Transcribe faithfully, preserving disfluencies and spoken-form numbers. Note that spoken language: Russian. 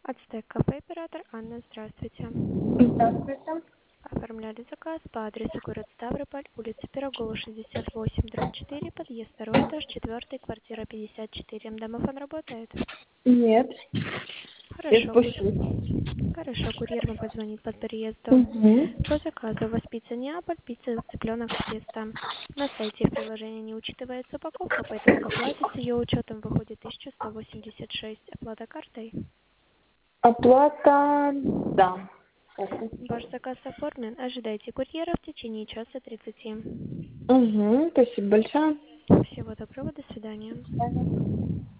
Ацтек кафе, оператор Анна, здравствуйте. Здравствуйте. Оформляли заказ по адресу город Ставрополь, улица Пирогова, шестьдесят восемь, дробь четыре, подъезд второй этаж, четвертый, квартира пятьдесят четыре. Домофон работает? Нет, я Хорошо, курьер. спущусь. Хорошо, курьер вам позвонит под приездом. Угу. По заказу у вас пицца Неаполь, пицца цыпленок с тестом. На сайте в приложении не учитывается упаковка, поэтому в оплате с ее учетом выходит тысяча сто восемьдесят шесть. Оплата картой. Оплата, да. Ваш заказ оформлен. Ожидайте курьера в течение часа тридцати. Угу, спасибо большое. Всего доброго, до свидания. До свидания.